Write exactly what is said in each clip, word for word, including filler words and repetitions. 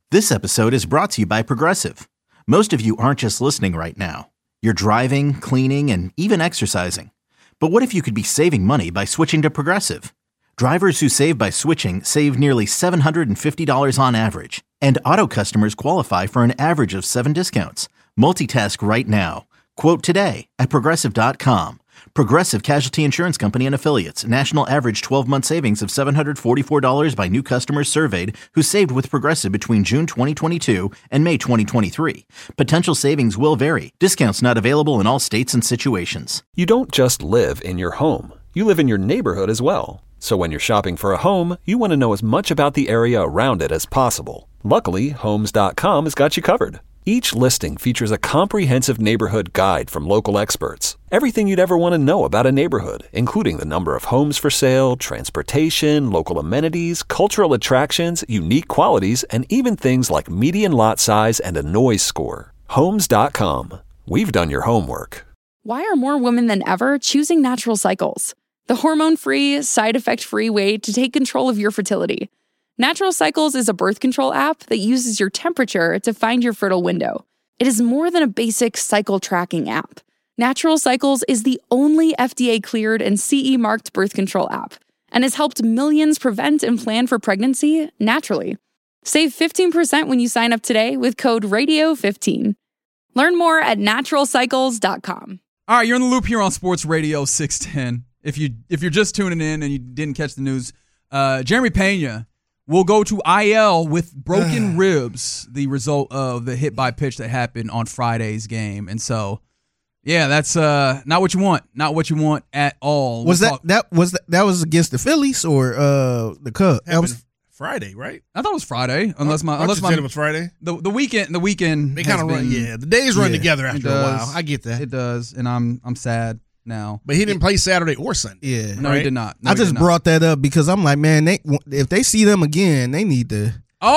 This episode is brought to you by Progressive. Most of you aren't just listening right now. You're driving, cleaning, and even exercising. But what if you could be saving money by switching to Progressive? Drivers who save by switching save nearly seven hundred fifty dollars on average. And auto customers qualify for an average of seven discounts. Multitask right now. Quote today at Progressive dot com. Progressive Casualty Insurance Company and Affiliates. National average twelve-month savings of seven hundred forty-four dollars by new customers surveyed who saved with Progressive between June twenty twenty-two and May twenty twenty-three. Potential savings will vary. Discounts not available in all states and situations. You don't just live in your home. You live in your neighborhood as well. So when you're shopping for a home, you want to know as much about the area around it as possible. Luckily, Homes dot com has got you covered. Each listing features a comprehensive neighborhood guide from local experts. Everything you'd ever want to know about a neighborhood, including the number of homes for sale, transportation, local amenities, cultural attractions, unique qualities, and even things like median lot size and a noise score. Homes dot com. We've done your homework. Why are more women than ever choosing Natural Cycles? The hormone-free, side-effect-free way to take control of your fertility. Natural Cycles is a birth control app that uses your temperature to find your fertile window. It is more than a basic cycle tracking app. Natural Cycles is the only F D A-cleared and C E-marked birth control app and has helped millions prevent and plan for pregnancy naturally. Save fifteen percent when you sign up today with code radio fifteen. Learn more at natural cycles dot com. All right, you're in the loop here on Sports Radio six ten. If, you, if you're just tuning in and you didn't catch the news, uh, Jeremy Pena will go to I L with broken ribs, the result of the hit by pitch that happened on Friday's game. And so, yeah, that's uh, not what you want. Not what you want at all. Was we'll that talk- that was that, that was against the Phillies or uh, the Cubs? That was Friday, right? I thought it was Friday, unless my Aren't unless you my saying it was Friday. The the weekend the weekend They kind of run, been- yeah. The days run Yeah, together it after a does. while. I get that. It does, and I'm I'm sad now. But he didn't play Saturday or Sunday. yeah. No, right? he did not. No, I he just did not. brought that up because I'm like, man, they if they see them again, they need to.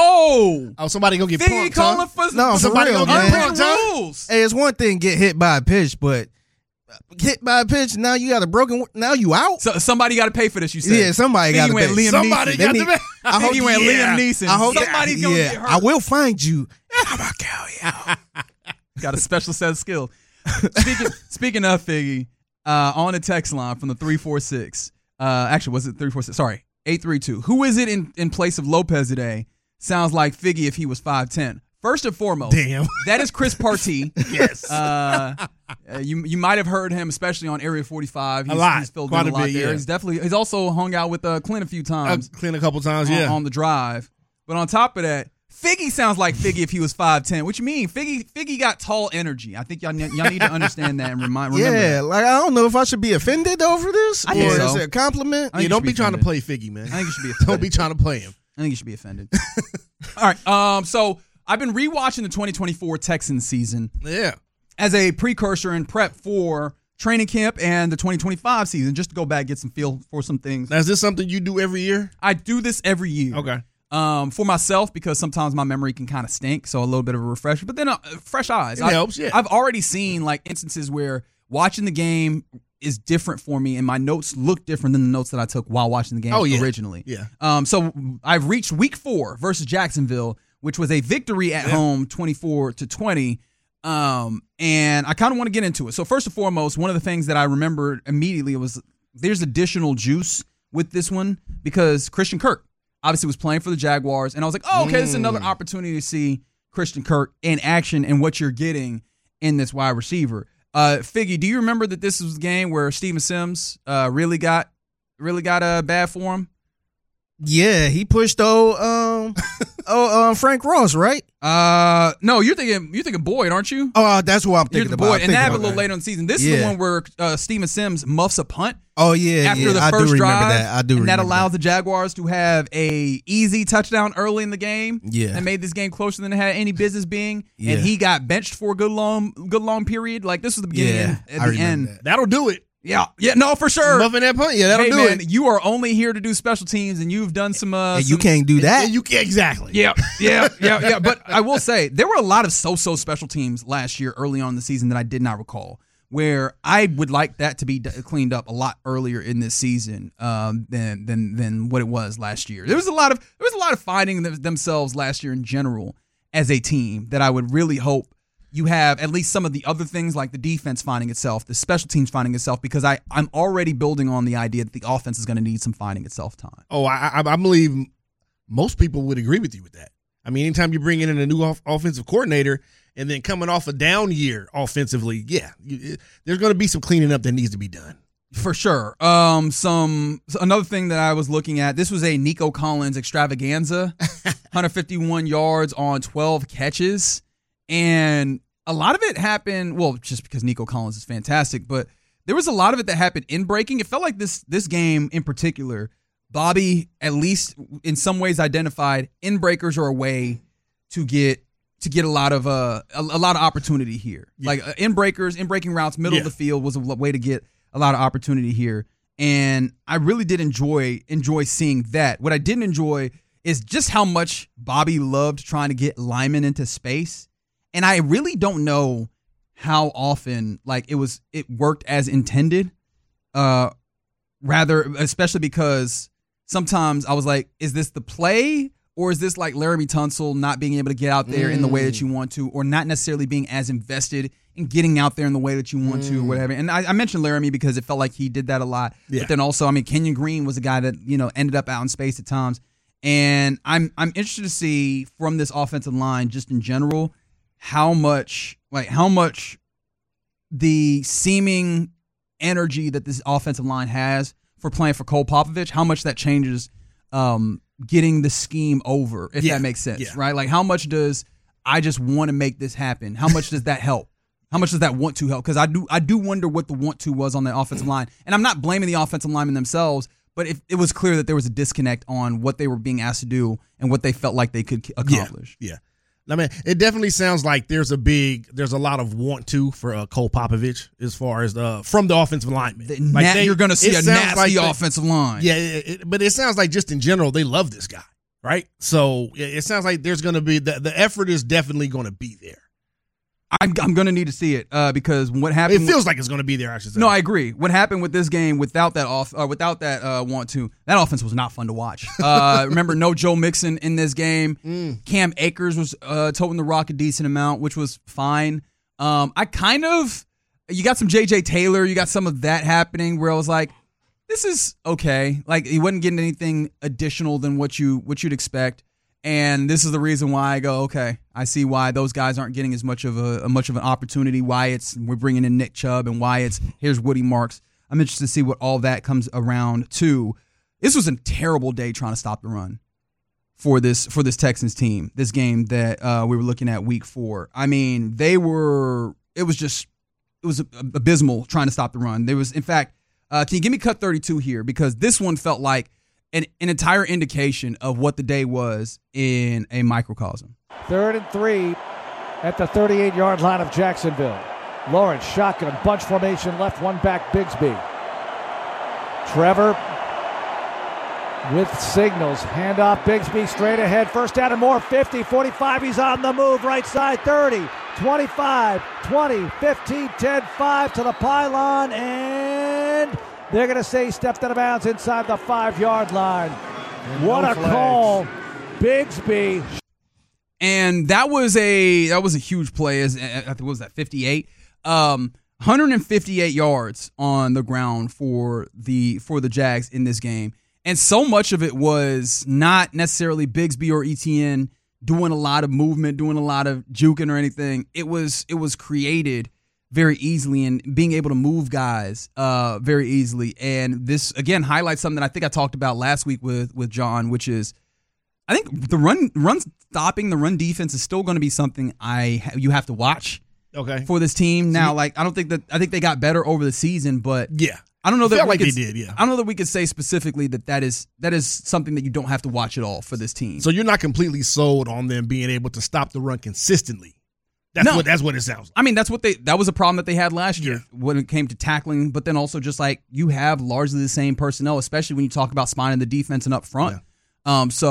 Oh, Oh, somebody gonna get Figgy punked, calling huh? for No, for somebody real, gonna man. get punked, unwritten huh? rules. Hey, it's one thing get hit by a pitch, but hit by a pitch now you got a broken. Now you out. So, somebody got to pay for this. You said, Yeah, somebody Figgy got to went pay. Liam Somebody Neeson. got They to need- pay. I hope Figgy went yeah. Liam Neeson. I hope Somebody's gonna yeah, get hurt. I will find you. I'm gonna kill you. Got a special set of skills. speaking speaking of Figgy, uh, on the text line from the three four six. Uh, actually, was it three four six? Sorry, eight three two. Who is it in, in place of Lopez today? Sounds like Figgy if he was five ten. First and foremost, Damn. that is Chris Partee. Yes. Uh, uh, you you might have heard him, especially on Area forty-five. He's, A lot. He's filled Quite in a a lot bit, there. yeah. He's definitely he's also hung out with uh, Clint a few I times cleaned a couple times. on, Yeah. on the drive. But on top of that, Figgy sounds like Figgy if he was five ten. What you mean? Figgy Figgy got tall energy. I think y'all, ne- y'all need to understand that and remind remember Yeah, that. like I don't know if I should be offended over this I or think is so. it a compliment? I think Yeah, you don't should be be trying to offended. play Figgy, man. I think you should be offended. Don't be trying to play him. I think you should be offended. All right. Um. So I've been rewatching the twenty twenty-four Texans season Yeah. as a precursor and prep for training camp and the twenty twenty-five season, just to go back get some feel for some things. Now, is this something you do every year? I do this every year. Okay. Um, for myself, because sometimes my memory can kind of stink, so a little bit of a refresher. But then uh, fresh eyes. It I, helps, yeah. I've already seen like instances where watching the game is different for me, and my notes look different than the notes that I took while watching the game Oh, yeah. originally. Yeah. Um, so I've reached week four versus Jacksonville, which was a victory at Yeah. home, twenty-four to twenty. Um, and I kind of want to get into it. So first and foremost, one of the things that I remembered immediately was there's additional juice with this one because Christian Kirk obviously was playing for the Jaguars, and I was like, oh, okay, this is another Mm. opportunity to see Christian Kirk in action and what you're getting in this wide receiver. Uh, Figgy, do you remember that this was the game where Steven Sims uh, really got really got a uh, bad for him? Yeah, he pushed old um oh um Frank Ross, right? Uh, no, you're thinking you're thinking Boyd, aren't you? Oh, uh, that's what I'm You're thinking the about. Boyd, I'm and that thinking happened a about little that. later in the season. This is the Yeah. one where uh, Steven Sims muffs a punt. Oh yeah, After yeah. the I first do remember drive, that. I do and that remember allows the Jaguars to have a easy touchdown early in the game. Yeah. and made this game closer than it had any business being. Yeah. And he got benched for a good long, good long period. Like this was the beginning Yeah, and I at the remember end. that. That'll do it. Yeah, yeah, no, for sure. Muffing that punt. Yeah, that'll hey do man, it. you are only here to do special teams, and you've done some. Uh, And you some- can't do that. Yeah, you can exactly. Yeah, yeah, yeah, yeah. But I will say there were a lot of so-so special teams last year, early on in the season, that I did not recall. where I would like that to be d- cleaned up a lot earlier in this season um, than than than what it was last year. There was a lot of there was a lot of finding them, themselves last year in general as a team that I would really hope you have at least some of the other things like the defense finding itself, the special teams finding itself, because I, I'm already building on the idea that the offense is going to need some finding itself time. Oh, I, I, I believe most people would agree with you with that. I mean, anytime you bring in a new off- offensive coordinator and then coming off a down year offensively, yeah, you, it, there's going to be some cleaning up that needs to be done. For sure. Um, some so another thing that I was looking at, this was a Nico Collins extravaganza, one hundred fifty-one yards on twelve catches. And a lot of it happened, well, just because Nico Collins is fantastic, but there was a lot of it that happened in breaking. It felt like this this game in particular, Bobby, at least in some ways, identified in breakers are a way to get to get a lot of uh, a, a lot of opportunity here. Yeah. Like uh, in breakers, in breaking routes, middle yeah. of the field was a way to get a lot of opportunity here. And I really did enjoy enjoy seeing that. What I didn't enjoy is just how much Bobby loved trying to get Lyman into space. And I really don't know how often like it was it worked as intended. Uh, rather, especially because sometimes I was like, is this the play or is this like Laramie Tunsil not being able to get out there mm. in the way that you want to, or not necessarily being as invested in getting out there in the way that you want mm. to, or whatever. And I, I mentioned Laramie because it felt like he did that a lot. Yeah. But then also, I mean, Kenyon Green was a guy that, you know, ended up out in space at times. And I'm I'm interested to see from this offensive line just in general how much like how much the seeming energy that this offensive line has for playing for Cole Popovich, how much that changes um, getting the scheme over, if yeah. that makes sense, yeah. right? Like how much does I just want to make this happen? How much does that help? How much does that want to help? Because I do I do wonder what the want to was on the offensive line. And I'm not blaming the offensive linemen themselves, but if it was clear that there was a disconnect on what they were being asked to do and what they felt like they could accomplish. Yeah. yeah. I mean, it definitely sounds like there's a big, there's a lot of want to for uh, Cole Popovich as far as uh, from the offensive lineman. The, like na- they, you're going to see a nasty like they, offensive line. Yeah, it, it, but it sounds like just in general they love this guy, right? So it, it sounds like there's going to be the, the effort is definitely going to be there. I'm, I'm going to need to see it uh, because what happened. It feels with, like it's going to be there. I should say. No, I agree. What happened with this game without that off, uh, without that uh, want to, that offense was not fun to watch. Uh, remember, no Joe Mixon in this game. Mm. Cam Akers was uh, toting the rock a decent amount, which was fine. Um, I kind of, you got some J J Taylor, you got some of that happening where I was like, this is okay. Like he wasn't getting anything additional than what you what you'd expect. And this is the reason why I go, okay, I see why those guys aren't getting as much of a, a much of an opportunity, why it's we're bringing in Nick Chubb, and why it's here's Woody Marks. I'm interested to see what all that comes around to. This was a terrible day trying to stop the run for this for this Texans team, this game that uh, we were looking at week four. I mean, they were – it was just – it was abysmal trying to stop the run. There was, in fact, uh, can you give me cut thirty-two here? Because this one felt like – An, an entire indication of what the day was in a microcosm. Third and three at the thirty-eight-yard line of Jacksonville. Lawrence, shotgun, bunch formation, left one back, Bigsby. Trevor with signals. Handoff, Bigsby straight ahead. First down and more, fifty, forty-five. He's on the move, right side, thirty, twenty-five, twenty, fifteen, ten, five to the pylon, and... they're going to say he stepped out of bounds inside the five-yard line. And what no a flags. Call. Bigsby. And that was a that was a huge play. As I think, what was that, fifty-eight? Um, one hundred fifty-eight yards on the ground for the for the Jags in this game. And so much of it was not necessarily Bigsby or Etienne doing a lot of movement, doing a lot of juking or anything. It was it was created very easily and being able to move guys uh, very easily. And this, again, highlights something that I think I talked about last week with, with John, which is I think the run run stopping, the run defense is still going to be something I you have to watch okay. for this team. Now, like I don't think that I think they got better over the season, but yeah. I don't know I that felt we like could, they did, yeah. I don't know that we could say specifically that that is that is something that you don't have to watch at all for this team. So you're not completely sold on them being able to stop the run consistently. That's no. what that's what it sounds like. I mean, that's what they that was a problem that they had last year yeah. when it came to tackling, but then also just like you have largely the same personnel, especially when you talk about spine in the defense and up front. Yeah. Um, so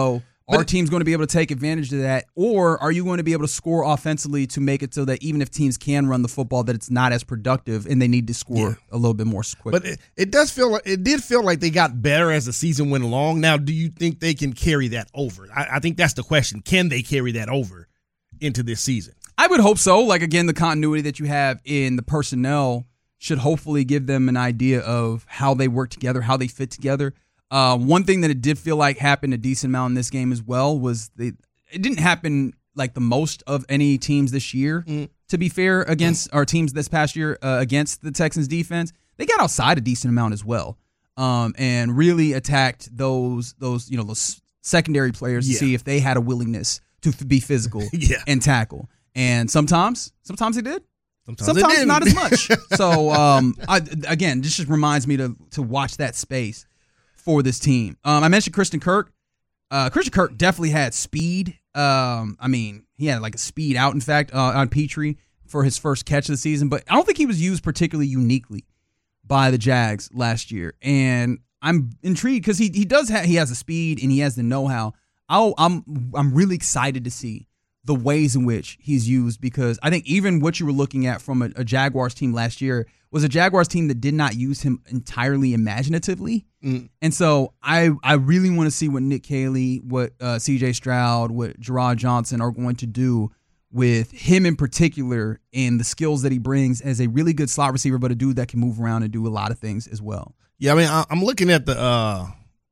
Our team's going to be able to take advantage of that, or are you going to be able to score offensively to make it so that even if teams can run the football, that it's not as productive and they need to score yeah. a little bit more quickly? But it, it does feel like it did feel like they got better as the season went along. Now, do you think they can carry that over? I, I think that's the question. Can they carry that over into this season? I would hope so. Like, again, the continuity that you have in the personnel should hopefully give them an idea of how they work together, how they fit together. Uh, one thing that it did feel like happened a decent amount in this game as well was they, it didn't happen like the most of any teams this year, mm. to be fair, against mm. our teams this past year uh, against the Texans defense. They got outside a decent amount as well, um, and really attacked those those you know those secondary players yeah. to see if they had a willingness to f- be physical yeah. and tackle. And sometimes, sometimes they did. Sometimes, sometimes they not as much. So um, I, again, this just reminds me to to watch that space for this team. Um, I mentioned Christian Kirk. Uh, Christian Kirk definitely had speed. Um, I mean, he had like a speed out, in fact, uh, on Petrie for his first catch of the season. But I don't think he was used particularly uniquely by the Jags last year. And I'm intrigued because he he does have he has the speed and he has the know-how. I'll, I'm I'm really excited to see the ways in which he's used, because I think even what you were looking at from a, a Jaguars team last year was a Jaguars team that did not use him entirely imaginatively. Mm. And so I I really want to see what Nick Caley, what uh, C J Stroud, what Gerard Johnson are going to do with him in particular and the skills that he brings as a really good slot receiver, but a dude that can move around and do a lot of things as well. Yeah, I mean, I, I'm looking at the, uh,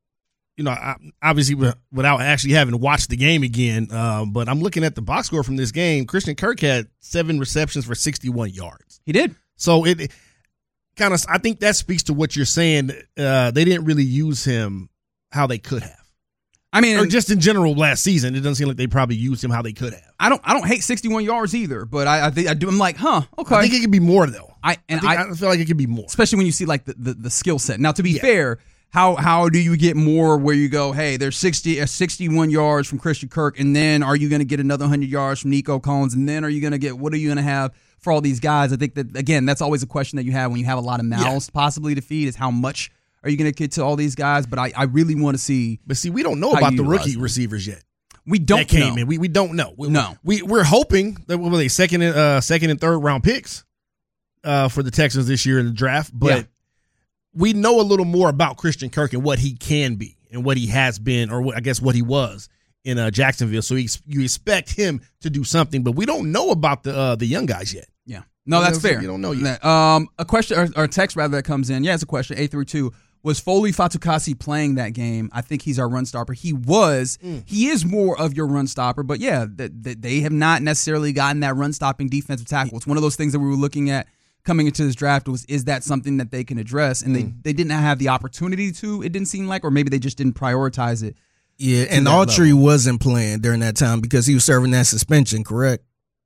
you know, I, obviously without actually having watched the game again, uh, but I'm looking at the box score from this game. Christian Kirk had seven receptions for sixty-one yards. He did. So it, it kind of, I think that speaks to what you're saying. Uh, they didn't really use him how they could have. I mean, or just in general last season, it doesn't seem like they probably used him how they could have. I don't, I don't hate sixty-one yards either, but I, I think I do. I'm like, huh, okay. I think it could be more though. I and I, think, I, I feel like it could be more, especially when you see like the the, the skill set. Now, to be yeah. fair, how how do you get more where you go, hey, there's sixty, uh, sixty-one yards from Christian Kirk, and then are you going to get another one hundred yards from Nico Collins, and then are you going to get, what are you going to have for all these guys? I think that, again, that's always a question that you have when you have a lot of mouths yeah. possibly to feed, is how much are you going to get to all these guys? But I, I really want to see. But see, we don't know about the rookie them. receivers yet. We don't that came know. in. We we don't know. We, no, we we're hoping that what were they second and uh, second and third round picks uh, for the Texans this year in the draft, but. Yeah. We know a little more about Christian Kirk and what he can be and what he has been, or what, I guess what he was in uh, Jacksonville. So he, you expect him to do something, but we don't know about the uh, the young guys yet. Yeah, no, that's fair. You don't know yet. Um, a question or, or a text rather that comes in. Yeah, it's a question. eight three two Was Foley Fatukasi playing that game? I think he's our run stopper. He was. Mm. He is more of your run stopper, but yeah, that the, they have not necessarily gotten that run stopping defensive tackle. It's one of those things that we were looking at coming into this draft was, is that something that they can address? And mm. they, they didn't have the opportunity to, it didn't seem like, or maybe they just didn't prioritize it. Yeah, and Autry level. wasn't playing during that time because he was serving that suspension, correct?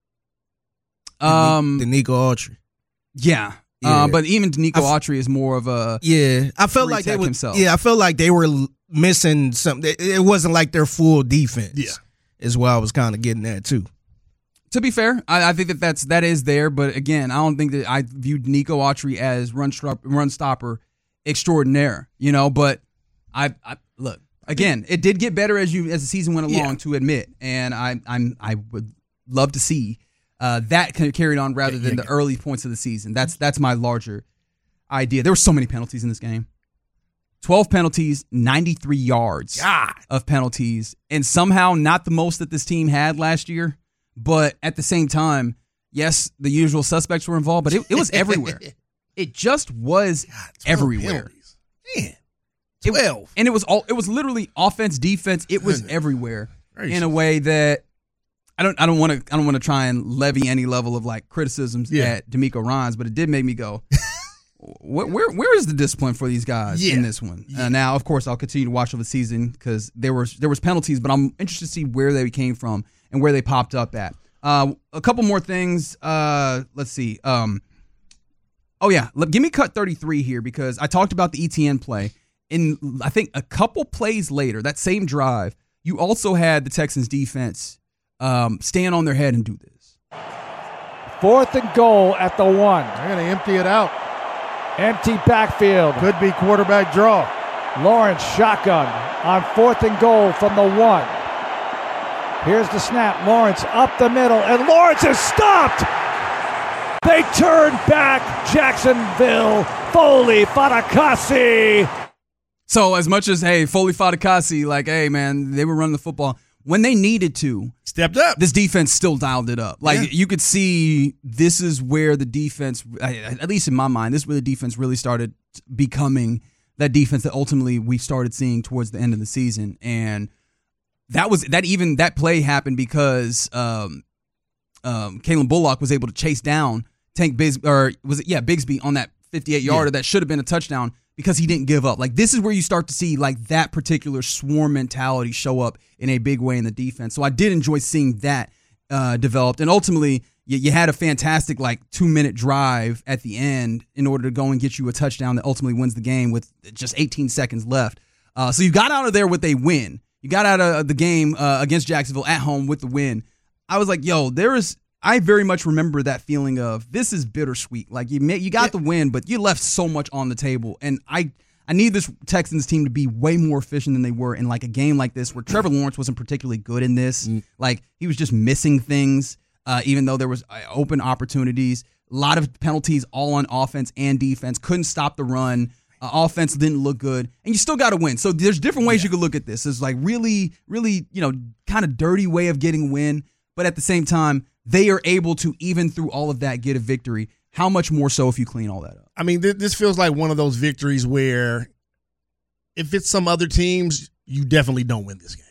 Um, the Nico Autry. Yeah. yeah. Um, but even Nico f- Autry is more of a yeah. I felt like they were, himself. Yeah, I felt like they were missing something. It wasn't like their full defense. Yeah, is what I was kind of getting at too. To be fair, I, I think that that's, that is there, but again, I don't think that I viewed Nico Autry as run stop, run stopper extraordinaire, you know. But I, I look again, it did get better as you as the season went along, yeah. to admit, and I I'm I would love to see uh, that kind of carried on rather than yeah, yeah, the yeah. early points of the season. That's that's my larger idea. There were so many penalties in this game. twelve penalties, ninety-three yards God. of penalties, and somehow not the most that this team had last year. But at the same time, yes, the usual suspects were involved, but it, it was everywhere. It just was God, everywhere. Penalties. Man, twelve, it, and it was all. It was literally offense, defense. It was everywhere in a way that I don't. I don't want to. I don't want to try and levy any level of like criticisms yeah. at D'Amico Ryans, but it did make me go, where, where, where is the discipline for these guys yeah. in this one? Yeah. Uh, now, of course, I'll continue to watch over the season because there was there was penalties, but I'm interested to see where they came from and where they popped up at. Uh, a couple more things. Uh, let's see. Um, oh, yeah. Let, give me cut thirty-three here because I talked about the E T N play. In, I think, a couple plays later, that same drive, you also had the Texans defense um, stand on their head and do this. Fourth and goal at the one. They're going to empty it out. Empty backfield. Could be quarterback draw. Lawrence shotgun on fourth and goal from the one. Here's the snap. Lawrence up the middle, and Lawrence is stopped. They turn back. Jacksonville. Foley Fatukasi. So as much as, hey, Foley Fatukasi, like, hey, man, they were running the football. When they needed to, stepped up. This defense still dialed it up. Like, yeah. You could see this is where the defense, at least in my mind, this is where the defense really started becoming that defense that ultimately we started seeing towards the end of the season. And that was that even that play happened because um, um, Kalen Bullock was able to chase down Tank Bigsby, or was it yeah Bigsby on that fifty-eight yarder yeah. that should have been a touchdown because he didn't give up. Like, this is where you start to see like that particular swarm mentality show up in a big way in the defense. So I did enjoy seeing that uh, developed, and ultimately you, you had a fantastic like two minute drive at the end in order to go and get you a touchdown that ultimately wins the game with just eighteen seconds left. Uh, so you got out of there with a win. You got out of the game uh, against Jacksonville at home with the win. I was like, yo, there is. I very much remember that feeling of this is bittersweet. Like, you you got yeah. the win, but you left so much on the table. And I I need this Texans team to be way more efficient than they were in like a game like this where Trevor Lawrence wasn't particularly good in this. Mm. Like, he was just missing things, uh, even though there was open opportunities. A lot of penalties all on offense and defense. Couldn't stop the run. Uh, offense didn't look good, and you still got to win. So there's different ways yeah. you could look at this. It's like really, really, you know, kind of dirty way of getting a win, but at the same time, they are able to, even through all of that, get a victory. How much more so if you clean all that up? I mean, th- this feels like one of those victories where if it's some other teams, you definitely don't win this game.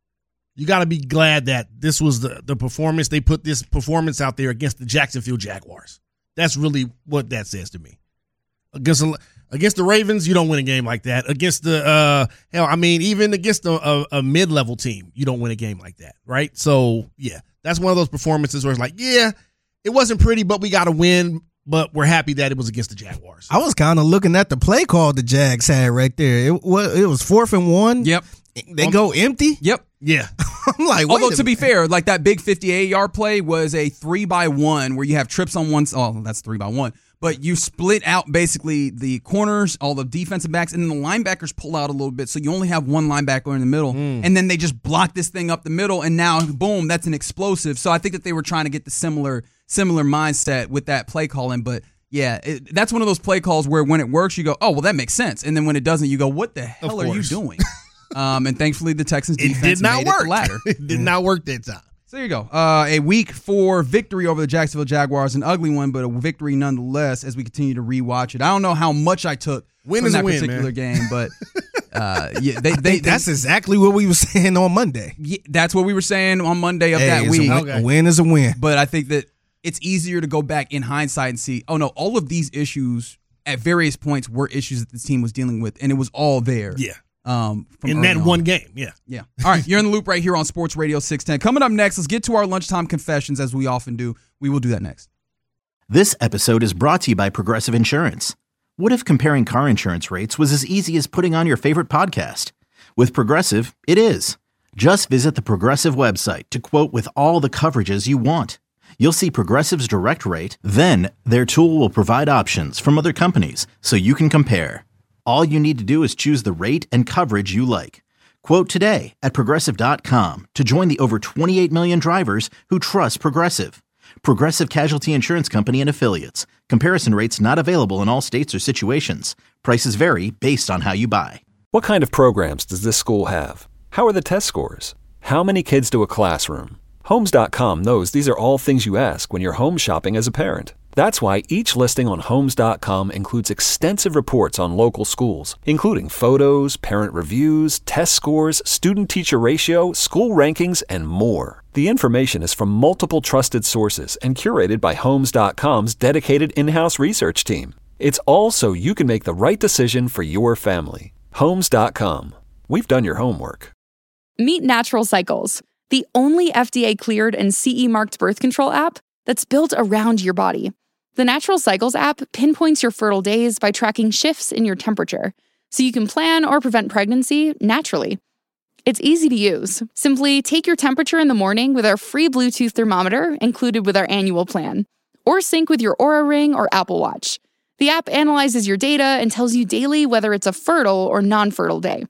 You got to be glad that this was the, the performance. They put this performance out there against the Jacksonville Jaguars. That's really what that says to me. Against against the Ravens, you don't win a game like that. Against the uh, hell, I mean, even against a, a, a mid-level team, you don't win a game like that, right? So yeah, that's one of those performances where it's like, yeah, it wasn't pretty, but we got to win. But we're happy that it was against the Jaguars. I was kind of looking at the play call the Jags had right there. It was it was fourth and one. Yep, they um, go empty. Yep. Yeah. I'm like, although to minute. be fair, like that big fifty-eight yard play was a three by one where you have trips on one. Oh, that's three by one. But you split out basically the corners, all the defensive backs, and then the linebackers pull out a little bit. So you only have one linebacker in the middle. Mm. And then they just block this thing up the middle. And now, boom, that's an explosive. So I think that they were trying to get the similar similar mindset with that play calling. But yeah, it, that's one of those play calls where when it works, you go, oh, well, that makes sense. And then when it doesn't, you go, what the hell are you doing? um, and thankfully, the Texans defense it did not made work. it the latter. It did not work that time. So there you go. Uh, a week four victory over the Jacksonville Jaguars. An ugly one, but a victory nonetheless as we continue to rewatch it. I don't know how much I took win from is that a win, particular man. game, but uh, yeah, they, they, they that's exactly what we were saying on Monday. Yeah, that's what we were saying on Monday of hey, that week. A win, okay. a win is a win. But I think that it's easier to go back in hindsight and see, oh no, all of these issues at various points were issues that this team was dealing with, and it was all there. Yeah. Um, from in that on. one game, yeah. Yeah. All right, you're in the loop right here on Sports Radio six ten. Coming up next, let's get to our lunchtime confessions as we often do. We will do that next. This episode is brought to you by Progressive Insurance. What if comparing car insurance rates was as easy as putting on your favorite podcast? With Progressive, it is. Just visit the Progressive website to quote with all the coverages you want. You'll see Progressive's direct rate, then their tool will provide options from other companies so you can compare. All you need to do is choose the rate and coverage you like. Quote today at Progressive dot com to join the over twenty-eight million drivers who trust Progressive. Progressive Casualty Insurance Company and Affiliates. Comparison rates not available in all states or situations. Prices vary based on how you buy. What kind of programs does this school have? How are the test scores? How many kids do a classroom? Homes dot com knows these are all things you ask when you're home shopping as a parent. That's why each listing on Homes dot com includes extensive reports on local schools, including photos, parent reviews, test scores, student-teacher ratio, school rankings, and more. The information is from multiple trusted sources and curated by Homes dot com's dedicated in-house research team. It's all so you can make the right decision for your family. Homes dot com. We've done your homework. Meet Natural Cycles, the only F D A-cleared and C E-marked birth control app that's built around your body. The Natural Cycles app pinpoints your fertile days by tracking shifts in your temperature, so you can plan or prevent pregnancy naturally. It's easy to use. Simply take your temperature in the morning with our free Bluetooth thermometer included with our annual plan, or sync with your Oura Ring or Apple Watch. The app analyzes your data and tells you daily whether it's a fertile or non-fertile day.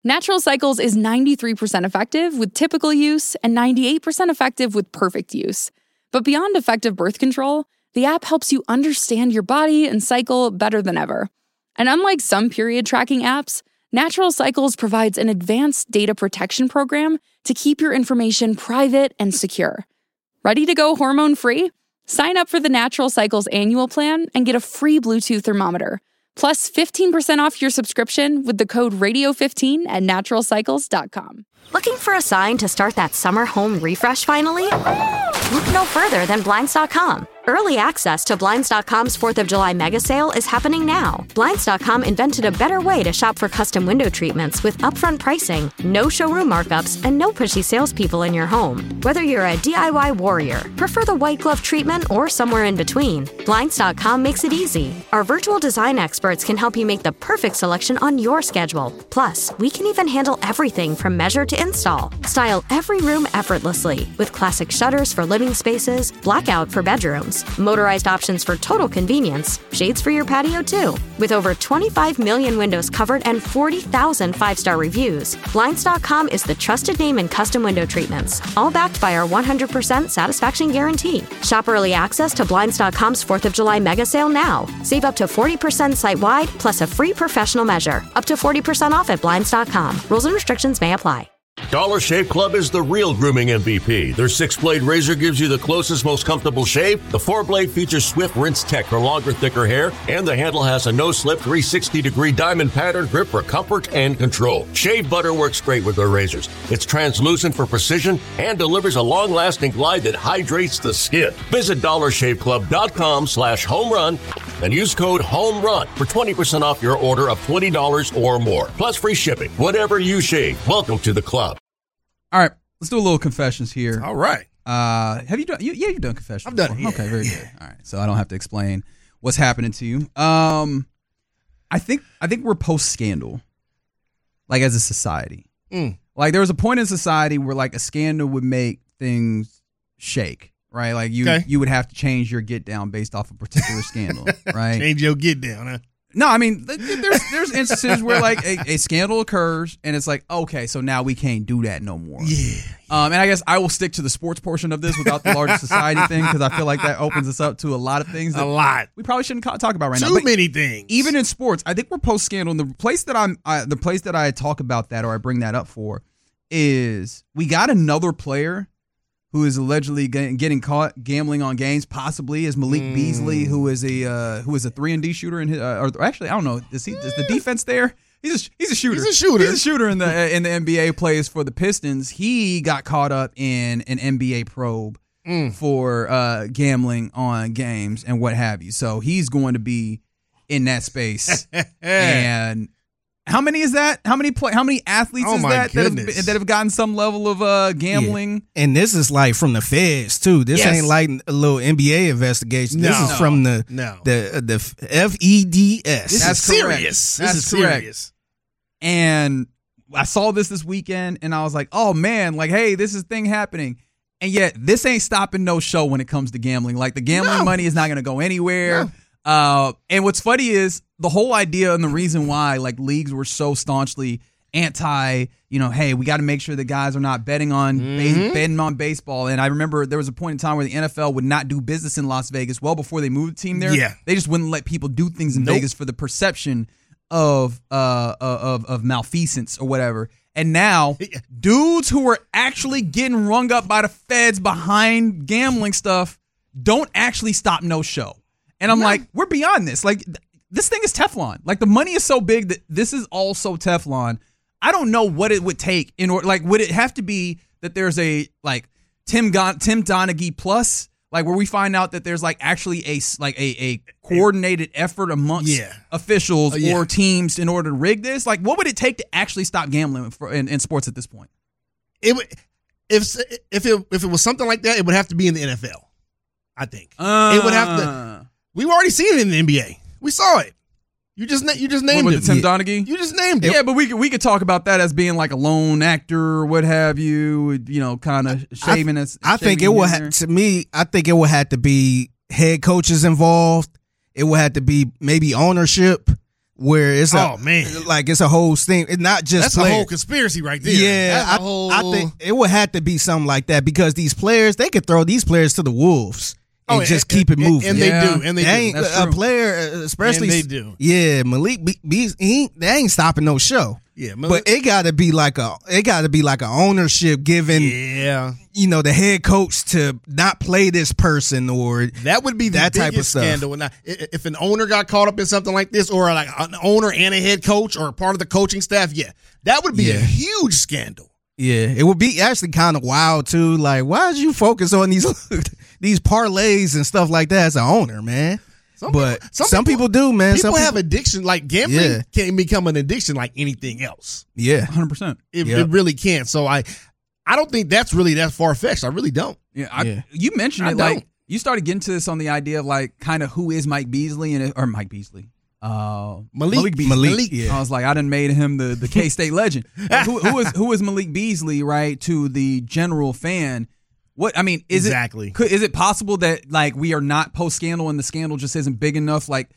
Natural Cycles is ninety-three percent effective with typical use and ninety-eight percent effective with perfect use. But beyond effective birth control, the app helps you understand your body and cycle better than ever. And unlike some period tracking apps, Natural Cycles provides an advanced data protection program to keep your information private and secure. Ready to go hormone-free? Sign up for the Natural Cycles annual plan and get a free Bluetooth thermometer, plus fifteen percent off your subscription with the code radio fifteen at natural cycles dot com. Looking for a sign to start that summer home refresh finally? Look no further than Blinds dot com. Early access to Blinds dot com's fourth of July mega sale is happening now. Blinds dot com invented a better way to shop for custom window treatments with upfront pricing, no showroom markups, and no pushy salespeople in your home. Whether you're a D I Y warrior, prefer the white glove treatment, or somewhere in between, Blinds dot com makes it easy. Our virtual design experts can help you make the perfect selection on your schedule. Plus, we can even handle everything from measure to install. Style every room effortlessly with classic shutters for living spaces, blackout for bedrooms, motorized options for total convenience, shades for your patio too. With over twenty-five million windows covered and forty thousand five-star reviews, Blinds dot com is the trusted name in custom window treatments, all backed by our one hundred percent satisfaction guarantee. Shop early access to Blinds dot com's fourth of July mega sale now. Save up to forty percent site-wide plus a free professional measure. Up to forty percent off at Blinds dot com. Rules and restrictions may apply. Dollar Shave Club is the real grooming M V P. Their six-blade razor gives you the closest, most comfortable shave. The four-blade features Swift Rinse Tech for longer, thicker hair. And the handle has a no-slip three hundred sixty degree diamond pattern grip for comfort and control. Shave butter works great with their razors. It's translucent for precision and delivers a long-lasting glide that hydrates the skin. Visit dollar shave club dot com slash home run and use code HOMERUN for twenty percent off your order of twenty dollars or more. Plus free shipping. Whatever you shave, welcome to the club. All right, let's do a little confessions here. All right. Uh, have you done? You, yeah, you've done confessions. I've done it. Yeah, okay, very yeah. good. All right, so I don't have to explain what's happening to you. Um, I think I think we're post scandal, like as a society. Mm. Like there was a point in society where like a scandal would make things shake, right? Like you Okay. you would have to change your get down based off a particular scandal, right? Change your get down, huh? No, I mean, th- th- there's there's instances where like a, a scandal occurs and it's like, okay, so now we can't do that no more. Yeah. Um, and I guess I will stick to the sports portion of this without the larger society thing because I feel like that opens us up to a lot of things that A lot. we probably shouldn't ca- talk about right now. Too But many things. even in sports, I think we're post scandal. And the place that I'm, I, the place that I talk about that or I bring that up for is we got another player who is allegedly ge- getting caught gambling on games, possibly is Malik Mm. Beasley, who is a uh, who is a three and D shooter in his, uh, or actually I don't know, is he is the defense there? He's a, he's a shooter. He's a shooter. He's a shooter in the in the N B A. Plays for the Pistons. He got caught up in an N B A probe Mm. for uh, gambling on games and what have you. So he's going to be in that space. And how many is that? How many play? How many athletes Oh is my that that have, goodness. that have gotten some level of uh, gambling? And this is like from the feds too. This Yes. ain't like a little N B A investigation. This No. is from the No. the the F E D S. This That's is correct. serious. That's this is correct. serious. And I saw this this weekend, and I was like, "Oh man, like, hey, this is thing happening." And yet, this ain't stopping no show when it comes to gambling. Like, the gambling No. money is not going to go anywhere. No. Uh, and what's funny is the whole idea and the reason why, like, leagues were so staunchly anti, you know, hey, we got to make sure the guys are not betting on Mhm. ba- betting on baseball. And I remember there was a point in time where the N F L would not do business in Las Vegas well before they moved the team there. Yeah. They just wouldn't let people do things in Nope. Vegas for the perception of uh of of malfeasance or whatever. And now dudes who are actually getting rung up by the feds behind gambling stuff don't actually stop no show. And I'm No. like, we're beyond this. Like th- this thing is Teflon. Like the money is so big that this is all so Teflon. I don't know what it would take in order. Like, would it have to be that there's a like Tim Gon- Tim Donaghy plus, like where we find out that there's like actually a s- like a, a coordinated effort amongst Yeah. officials Uh, yeah. or teams in order to rig this? Like, what would it take to actually stop gambling for, in, in sports at this point? It would if if it if it was something like that, it would have to be in the N F L. I think it would have to. We've already seen it in the N B A. We saw it. You just na- you just What named with it. the Tim Yeah. Donaghy? You just named it. Yeah, but we could we could talk about that as being like a lone actor or what have you. You know, kind of shaving us. I think it shaving will in ha- there. to me. I think it will have to be head coaches involved. It will have to be maybe ownership where it's a, oh man, like it's a whole thing. It's not just that's players. a whole conspiracy right there. Yeah, that's I, a whole... I think it would have to be something like that because these players, they could throw these players to the wolves and oh, just and, keep it and, moving. And, and yeah. they do, and they, they do. ain't That's a true. player, especially And they do. Yeah, Malik B, B, he ain't, they ain't stopping no show. Yeah, Malik, But it got to be like a, it got to be like a ownership given, yeah, you know, the head coach to not play this person or that would be the that type of biggest stuff. scandal. And I- if an owner got caught up in something like this, or like an owner and a head coach, or part of the coaching staff, yeah, that would be Yeah. a huge scandal. Yeah, it would be actually kind of wild too. Like, why did you focus on these these parlays and stuff like that as an owner, man? Some but people, some, people, do, man. People some have people, addiction. Like gambling Yeah. can become an addiction like anything else. yeah, one hundred percent. It, Yep. it really can. So I, I don't think that's really that far fetched. I really don't. Yeah, I, Yeah. you mentioned I it like don't. you started getting to this on the idea of like kind of who is Mike Beasley and or Mike Beasley, uh, Malik, Beasley. Malik, Malik. yeah. I was like, I done made him the the K State legend. who, who is who is Malik Beasley, right? To the general fan, what I mean is Exactly. it could, is it possible that like we are not post scandal and the scandal just isn't big enough? Like,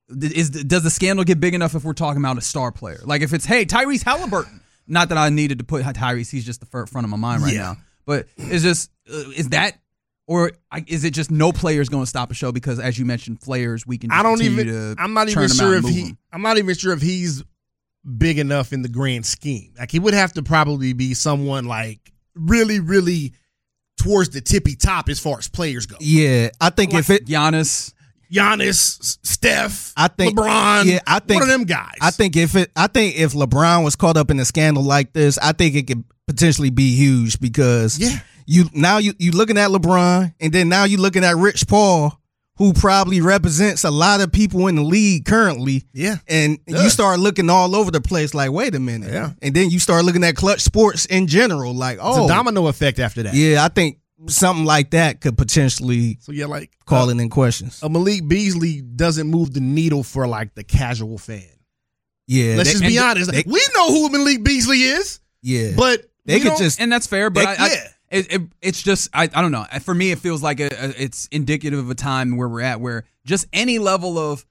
is does the scandal get big enough if we're talking about a star player? Like if it's hey Tyrese Halliburton, not that I needed to put Tyrese, he's just the fir- front of my mind right Yeah. now. But is just uh, is that. Or is it just no player's going to stop a show because, as you mentioned, players we can. Just I don't continue even. To I'm not turn even them out sure and if move he. them. I'm not even sure if he's big enough in the grand scheme. Like he would have to probably be someone like really, really towards the tippy top as far as players go. yeah. I think if it, Giannis. Giannis, Steph, I think LeBron. Yeah, I think one of them guys. I think if it, I think if LeBron was caught up in a scandal like this, I think it could potentially be huge because Yeah. you now you you looking at LeBron and then now you looking at Rich Paul, who probably represents a lot of people in the league currently. Yeah. And Yeah. you start looking all over the place like, wait a minute. Yeah. And then you start looking at clutch sports in general, like, It's oh, a domino effect after that. yeah, I think something like that could potentially So yeah, like call uh, it in questions. a Malik Beasley doesn't move the needle for like the casual fan. Yeah. Let's they- just be and honest. they- we know who Malik Beasley is, yeah. but they we could don't- just And that's fair, but That- I, I, yeah. it, it, it's just I, I don't know. For me, it feels like a, a, it's indicative of a time where we're at, where just any level of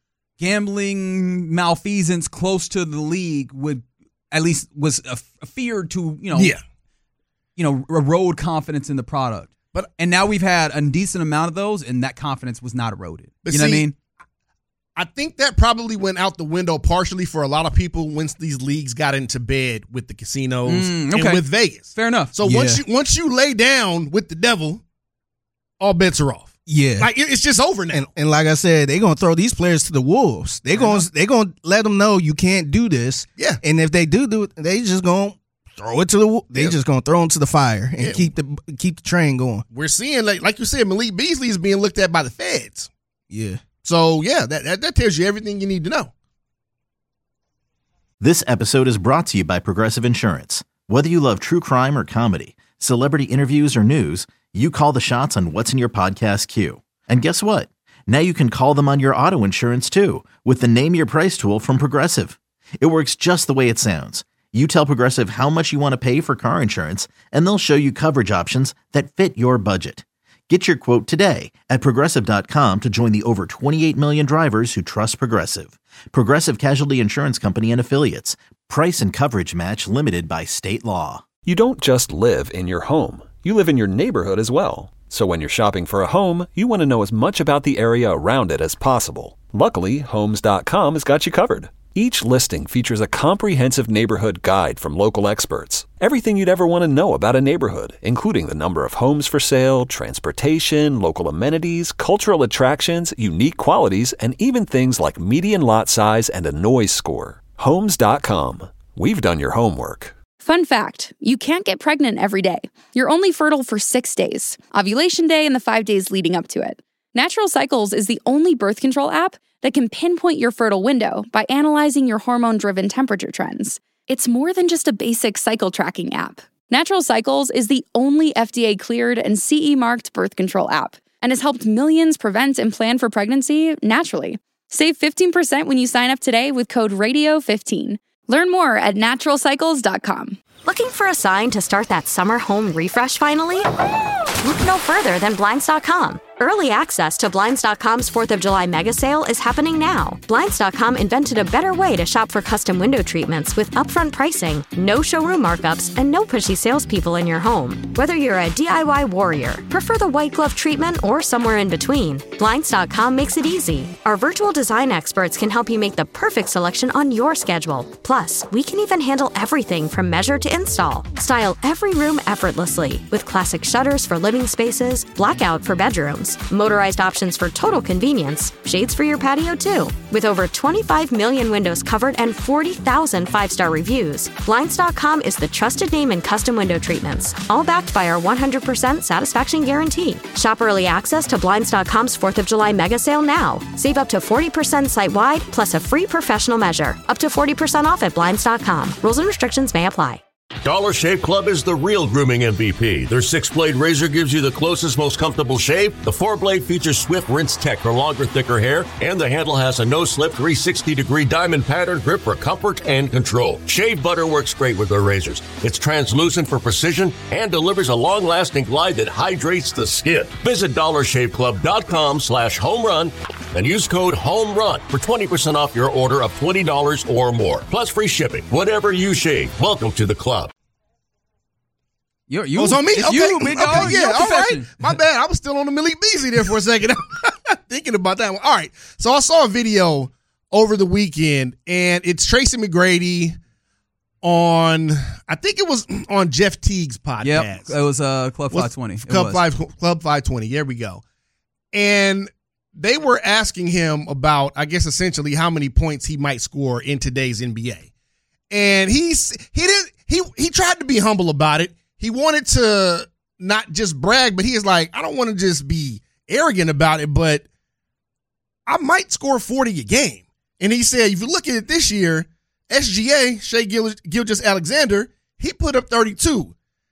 gambling malfeasance close to the league would at least was a, a fear to you know yeah. you know erode confidence in the product. But- and now we've had a decent amount of those, and that confidence was not eroded. But You know what I see, mean? I think that probably went out the window partially for a lot of people once these leagues got into bed with the casinos Mm, okay. and with Vegas. Fair enough. So Yeah. once you once you lay down with the devil, all bets are off. yeah. Like it- it's just over now. And, and like I said, they're gonna throw these players to the wolves. They're gonna they gonna let them know you can't do this. Yeah. And if they do do it, they just gonna throw it to the. wo- They Yeah. just gonna throw them to the fire and Yeah. keep the keep the train going. We're seeing like like you said, Malik Beasley is being looked at by the feds. Yeah. So yeah, that, that that tells you everything you need to know. This episode is brought to you by Progressive Insurance. Whether you love true crime or comedy, celebrity interviews or news, you call the shots on what's in your podcast queue. And guess what? Now you can call them on your auto insurance too with the Name Your Price tool from Progressive. It works just the way it sounds. You tell Progressive how much you want to pay for car insurance, and they'll show you coverage options that fit your budget. Get your quote today at Progressive dot com to join the over twenty-eight million drivers who trust Progressive. Progressive Casualty Insurance Company and Affiliates. Price and coverage match limited by state law. You don't just live in your home. You live in your neighborhood as well. So when you're shopping for a home, you want to know as much about the area around it as possible. Luckily, Homes dot com has got you covered. Each listing features a comprehensive neighborhood guide from local experts. Everything you'd ever want to know about a neighborhood, including the number of homes for sale, transportation, local amenities, cultural attractions, unique qualities, and even things like median lot size and a noise score. Homes dot com. We've done your homework. Fun fact, you can't get pregnant every day. You're only fertile for six days, ovulation day and the five days leading up to it. Natural Cycles is the only birth control app that can pinpoint your fertile window by analyzing your hormone-driven temperature trends. It's more than just a basic cycle tracking app. Natural Cycles is the only F D A-cleared and C E-marked birth control app and has helped millions prevent and plan for pregnancy naturally. Save fifteen percent when you sign up today with code radio fifteen. Learn more at natural cycles dot com. Looking for a sign to start that summer home refresh finally? Look no further than Blinds dot com. Early access to Blinds dot com's fourth of July mega sale is happening now. Blinds dot com invented a better way to shop for custom window treatments with upfront pricing, no showroom markups, and no pushy salespeople in your home. Whether you're a D I Y warrior, prefer the white glove treatment, or somewhere in between, Blinds dot com makes it easy. Our virtual design experts can help you make the perfect selection on your schedule. Plus, we can even handle everything from measure to install. Style every room effortlessly with classic shutters for living spaces, blackout for bedrooms, motorized options for total convenience, shades for your patio too. With over twenty-five million windows covered and forty thousand five-star reviews, Blinds dot com is the trusted name in custom window treatments, all backed by our one hundred percent satisfaction guarantee. Shop early access to Blinds dot com's fourth of July mega sale now. Save up to forty percent site-wide, plus a free professional measure. Up to forty percent off at Blinds dot com. Rules and restrictions may apply. Dollar Shave Club is the real grooming M V P. Their six-blade razor gives you the closest, most comfortable shave. The four-blade features Swift Rinse Tech for longer, thicker hair, and the handle has a no-slip three hundred sixty degree diamond pattern grip for comfort and control. Shave butter works great with their razors. It's translucent for precision and delivers a long-lasting glide that hydrates the skin. Visit dollar shave club dot com slash home run and use code HOMERUN for twenty percent off your order of twenty dollars or more, plus free shipping. Whatever you shave, welcome to the club. You're, you, Oh, it's on me? It's Okay. you, big dog. Okay, yeah, Your all right. profession. My bad. I was still on the Malik Beasley there for a second. Thinking about that one. All right. So I saw a video over the weekend, and it's Tracy McGrady on, I think it was on Jeff Teague's podcast. Yep, it was uh, Club Was- five twenty. It Club was. five Club five twenty. There we go. And they were asking him about, I guess, essentially how many points he might score in today's N B A. And he's he didn't he he tried to be humble about it. He wanted to not just brag, but he is like, I don't want to just be arrogant about it, but I might score forty a game. And he said, if you look at it this year, S G A, Shai Gilgeous-Alexander, he put up thirty-two.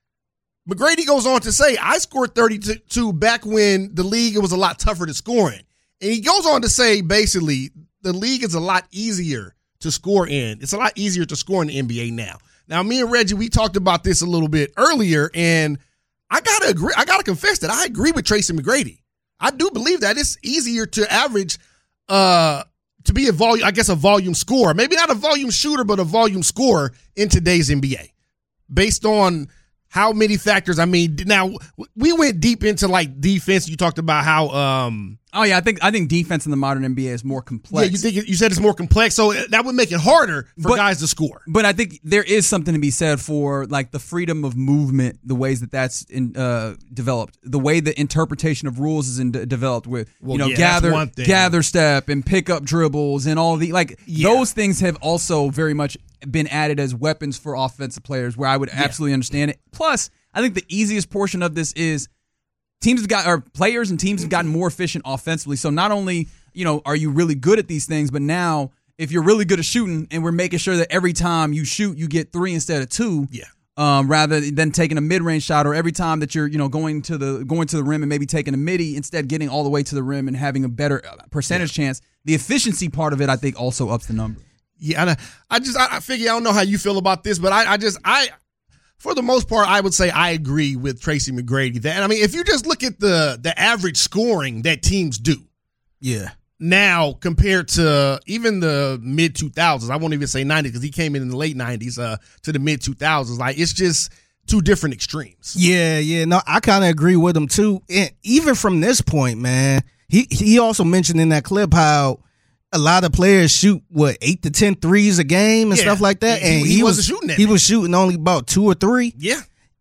McGrady goes on to say, I scored thirty-two back when the league, it was a lot tougher to score in. And he goes on to say, basically, the league is a lot easier to score in. It's a lot easier to score in the N B A now. Now, me and Reggie, we talked about this a little bit earlier, and I gotta agree. I gotta confess that I agree with Tracy McGrady. I do believe that it's easier to average, uh, to be a volume, I guess, a volume scorer. Maybe not a volume shooter, but a volume scorer in today's N B A, based on how many factors. I mean, now we went deep into like defense. You talked about how. Um, Oh yeah, I think I think defense in the modern N B A is more complex. Yeah, you think it, you said it's more complex, so that would make it harder for But- guys to score. But I think there is something to be said for like the freedom of movement, the ways that that's in, uh, developed, the way the interpretation of rules is in, developed with Well, you know yeah, that's gather one thing. gather step and pick up dribbles and all the like Yeah. those things have also very much been added as weapons for offensive players. Where I would absolutely understand it. Plus, I think the easiest portion of this is. Teams have got, or players and teams have gotten more efficient offensively. So not only, you know, are you really good at these things, but now if you're really good at shooting and we're making sure that every time you shoot, you get three instead of two, Yeah. um, rather than taking a mid-range shot, or every time that you're, you know, going to the going to the rim and maybe taking a midi, instead getting all the way to the rim and having a better percentage chance. The efficiency part of it, I think, also ups the number. Yeah, and I, I just I, I figure I don't know how you feel about this, but I, I just I. For the most part, I would say I agree with Tracy McGrady. That I mean, if you just look at the the average scoring that teams do, yeah, now compared to even the mid two thousands, I won't even say nineties because he came in in the late nineties uh, to the mid two thousands. Like it's just two different extremes. Yeah, yeah, no, I kind of agree with him too. And even from this point, man, he he also mentioned in that clip how a lot of players shoot what eight to ten threes a game and Yeah. stuff like that, He- and he he, wasn't was shooting that He many. was shooting only about two or three. Yeah,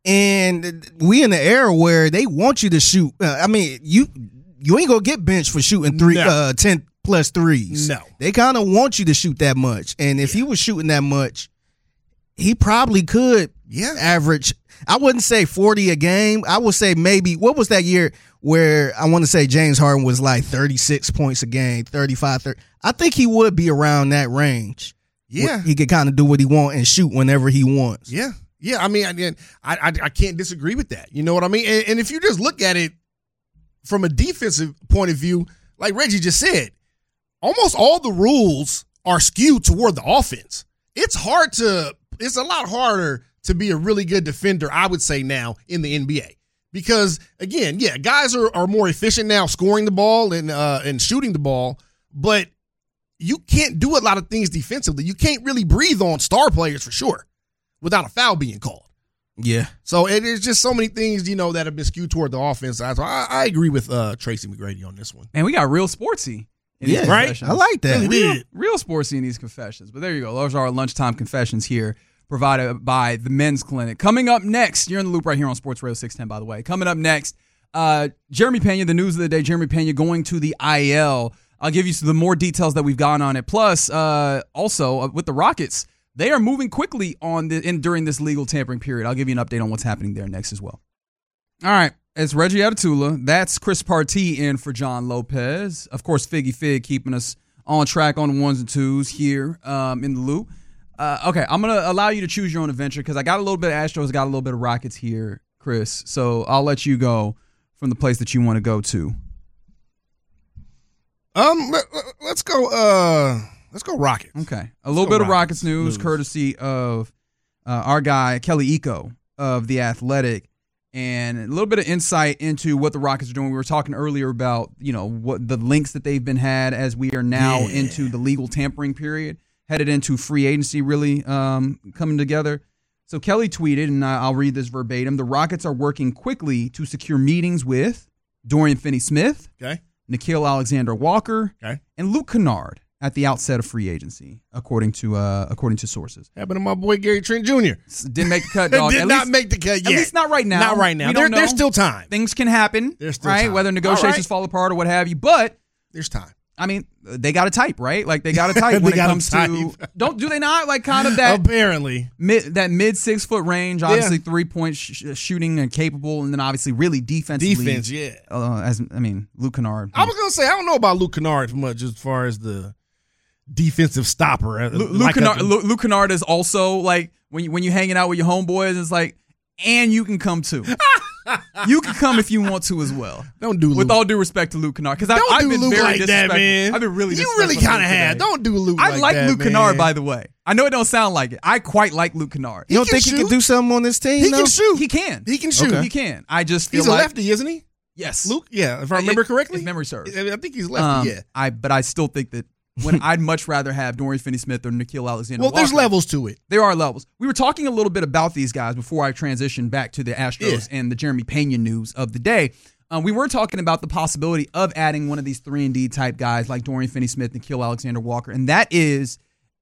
and we in the era where they want you to shoot. Uh, I mean, you you ain't gonna get benched for shooting three, No. uh, ten plus threes. No. They kind of want you to shoot that much, and if he was shooting that much, he probably could Yeah. average. I wouldn't say forty a game. I would say maybe, what was that year where I want to say James Harden was like thirty-six points a game, thirty-five, thirty. I think he would be around that range. Yeah. He could kind of do what he wants and shoot whenever he wants. Yeah, yeah. I mean, I I, I, I can't disagree with that. You know what I mean? And, and if you just look at it from a defensive point of view, like Reggie just said, almost all the rules are skewed toward the offense. It's hard to, it's a lot harder to be a really good defender, I would say now, in the N B A. Because, again, yeah, guys are, are more efficient now scoring the ball and uh, and shooting the ball, but you can't do a lot of things defensively. You can't really breathe on star players for sure without a foul being called. Yeah. So it is just so many things, you know, that have been skewed toward the offense side. So I, I agree with uh, Tracy McGrady on this one. And we got real sportsy. In yeah, these right. confessions. I like that. Real, real sportsy in these confessions. But there you go. Those are our lunchtime confessions here, provided by the Men's Clinic. Coming up next, you're in the loop right here on Sports Radio six ten, by the way. Coming up next, uh, Jeremy Pena, the news of the day, Jeremy Pena going to the I L. I'll give you the more details that we've gotten on it. Plus, uh, also, uh, with the Rockets, they are moving quickly on the in during this legal tampering period. I'll give you an update on what's happening there next as well. All right. It's Reggie Atatula. That's Chris Partee in for John Lopez. Of course, Figgy Fig keeping us on track on the ones and twos here um, in the loop. Uh, okay, I'm going to allow you to choose your own adventure because I got a little bit of Astros, got a little bit of Rockets here, Chris. So I'll let you go from the place that you want to go to. Um, let, let's go. Uh, let's go Rockets. Okay, a little bit Rockets. of Rockets news, news. courtesy of uh, our guy Kelly Eco of The Athletic, and a little bit of insight into what the Rockets are doing. We were talking earlier about you know what the links that they've been had as we are now Yeah. into the legal tampering period, headed into free agency really um, coming together. So Kelly tweeted, and I'll read this verbatim: the Rockets are working quickly to secure meetings with Dorian Finney-Smith, Okay. Nikhil Alexander-Walker, Okay. and Luke Kennard at the outset of free agency, according to uh, according to sources. Happened to my boy Gary Trent Junior Didn't make the cut, dog. Did at not least, make the cut yet. At least not right now. Not right now. We There, don't know. there's still time. Things can happen, There's still right? time. Whether negotiations All right. fall apart or what have you. But There's time. I mean, they got to type, right? Like they got to type They when it gotta comes to. type. Don't do they not like kind of that Apparently. mid that mid six foot range? Obviously, three point sh- shooting and capable, and then obviously really defensively. Defense, yeah. Uh, as I mean, Luke Kennard. I was going to say, I don't know about Luke Kennard much as far as the defensive stopper. Luke, Like Kennard, a- Luke, Luke Kennard is also like when you, when you're hanging out with your homeboys, it's like, and you can come too. You can come if you want to as well. Don't do Luke. With all due respect to Luke Kennard, because Don't I've do been Luke very like that, disrespectful. man. I've been really You disrespectful really to kind of Luke have. today. Don't do Luke I like, like that, Luke man. Kennard, by the way. I know it don't sound like it. I quite like Luke Kennard. You don't can think he shoot. can do something on this team? He though? can shoot. He can. He can shoot. Okay. He can. I just feel He's a like lefty, isn't he? yes, Luke? Yeah, if I remember If- correctly. if memory serves. I think he's lefty, Um, yeah. I but I still think that when I'd much rather have Dorian Finney-Smith or Nikhil Alexander. Well, there's Walker. levels to it. There are levels. We were talking a little bit about these guys before I transitioned back to the Astros Yeah. and the Jeremy Pena news of the day. Um, we were talking about the possibility of adding one of these three and D type guys like Dorian Finney-Smith, Nikhil Alexander-Walker, and that is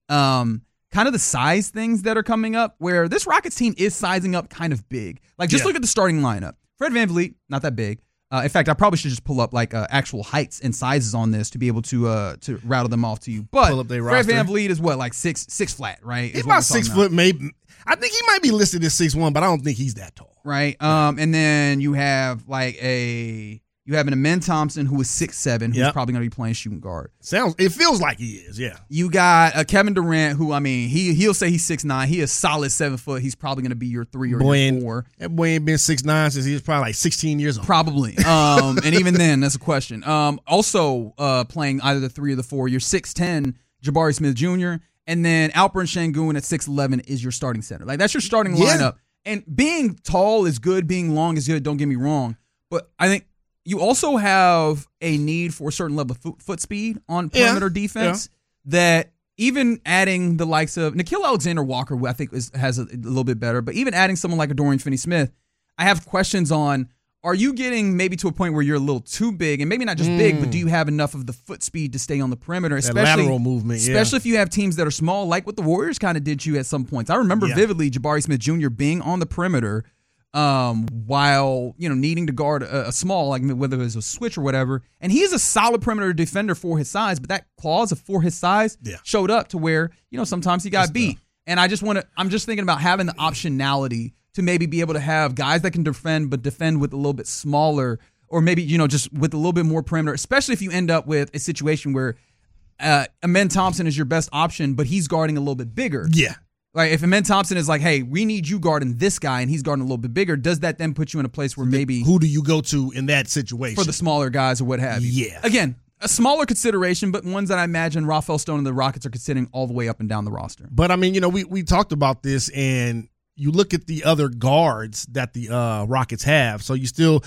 um, kind of the size things that are coming up where this Rockets team is sizing up kind of big. Like, just Yeah. look at the starting lineup. Fred VanVleet, not that big. Uh, in fact, I probably should just pull up like uh, actual heights and sizes on this to be able to uh, to rattle them off to you. But Pull up their Fred roster. VanVleet is what, like six six flat, right? He's Is what we're about six talking about. foot, maybe. I think he might be listed as six one, but I don't think he's that tall. Right. Um, and then you have like a you have an Amen Thompson who is six seven, who's Yep. probably going to be playing shooting guard. Sounds. It feels like he is. Yeah. You got a Kevin Durant, who I mean, he he'll say he's six nine. He is solid seven foot. He's probably going to be your three or Boy, your ain't- four. That boy ain't been six nine since he was probably like sixteen years old. Probably. Um, and even then, that's a question. Um, also uh, playing either the three or the four. You're six ten, Jabari Smith Junior And then Alperen Şengün at six eleven is your starting center. Like, that's your starting Yeah. lineup. And being tall is good. Being long is good. Don't get me wrong. But I think you also have a need for a certain level of foot, foot speed on Yeah. perimeter defense that even adding the likes of Nikhil Alexander-Walker, who I think is, has a, a little bit better, but even adding someone like a Dorian Finney-Smith, I have questions on, are you getting maybe to a point where you're a little too big, and maybe not just big, but do you have enough of the foot speed to stay on the perimeter, That especially lateral movement, yeah. especially if you have teams that are small, like what the Warriors kind of did you at some points. I remember Yeah. vividly Jabari Smith Junior being on the perimeter um, while you know needing to guard a, a small, like whether it was a switch or whatever, and he's a solid perimeter defender for his size, but that clause of for his size Yeah. showed up to where you know sometimes he got That's beat, tough. and I just want to. I'm just thinking about having the optionality to maybe be able to have guys that can defend, but defend with a little bit smaller, or maybe, you know, just with a little bit more perimeter, especially if you end up with a situation where uh, Amen Thompson is your best option, but he's guarding a little bit bigger. Yeah. Like, if Amen Thompson is like, hey, we need you guarding this guy, and he's guarding a little bit bigger, does that then put you in a place where maybe Who do you go to in that situation? for the smaller guys or what have you? Yeah. Again, a smaller consideration, but ones that I imagine Rafael Stone and the Rockets are considering all the way up and down the roster. But I mean, you know, we we talked about this, and you look at the other guards that the uh, Rockets have. So you still,